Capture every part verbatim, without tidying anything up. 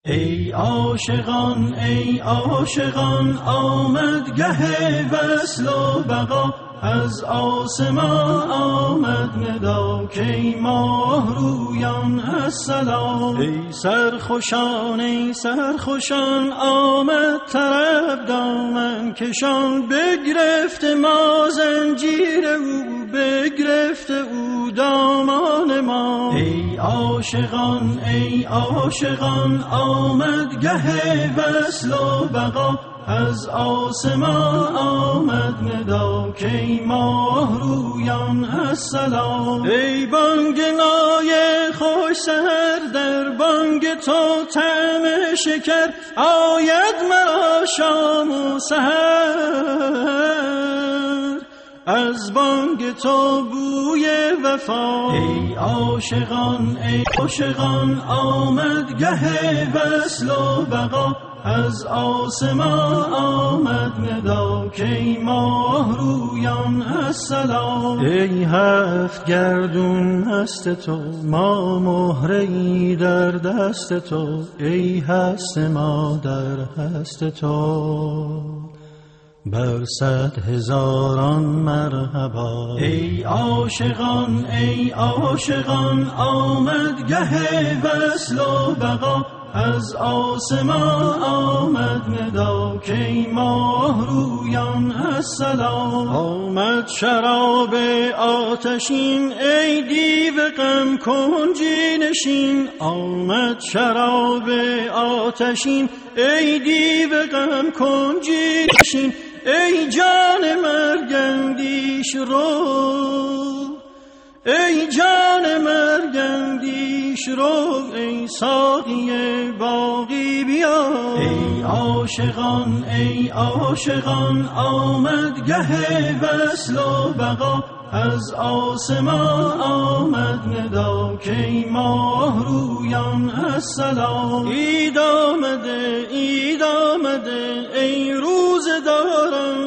ای عاشقان ای عاشقان آمد گه وصل و بقا، از آسمان آمد ندا که ماه رویان السلام. ای سرخوشان ای سرخوشان آمد طرب دامن کشان، بگرفت ما زنجیر او بگرفت او دامان ما. ای عاشقان ای عاشقان آمد گه وصل و بقا، از آسمان آمد ندا که ماه رویان السلام. ای بانگ نای خوش سحر در بانگ تو طعم شکر، آید مرا شام و سحر از بانگ تو بوی وفا. ای عاشقان ای عاشقان آمد گه وصل و بقا، از آسمان آمد ندا که ماه رویان السلام. ای هفت گردون هست تو ما مهره‌ای در دست تو، ای هست ما در هست تو بر صد هزاران مرحبا. ای عاشقان ای عاشقان آمد گه وصل و بقا، از آسمان آمد ندا که ماه رویان السلام. آمد شراب آتشین ای دیو غم کنجی نشین، آمد شراب آتشین ای دیو غم کنجی نشین. ای جان مرگندیش رو ای جان مرگندیش رو، ای ساقی باقی بیا. ای عاشقان ای عاشقان آمد گه وصل و بقا، از آسمان آمد ندا که ماه رویان السلام. اید آمده اید آمده ای روزداران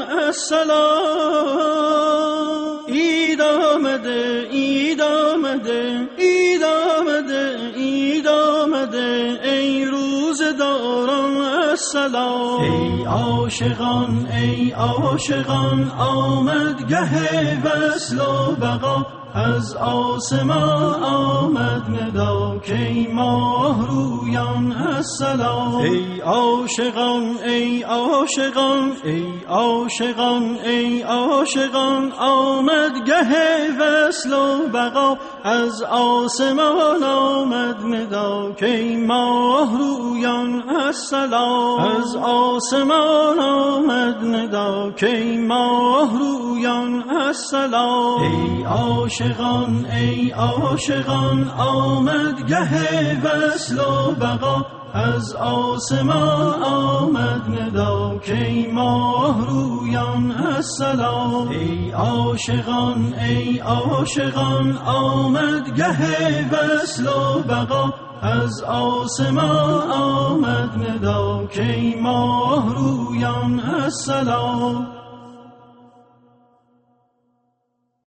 السلام. اید آمده اید آمده اید آمده اید آمده ای روزداران السلام. ای عاشقان ای عاشقان آمد گه وصل و بقا، از آسمان آمد ندا که ماه رویان السلام. ای عاشقان ای عاشقان ای عاشقان ای عاشقان آمد گه وصل و بقا، از آسمان آمد ندا که ماه رویان السلام. از آسمان آمد ندا که ماه رویان السلام. ای عاشقان ای عاشقان آمد گه وصل و بقا، از آسمان آمد ندا که ماه رویان السلام. ای عاشقان ای عاشقان آمد گه وصل و بقا، از آسمان آمد ندا که ماه رویان السلام.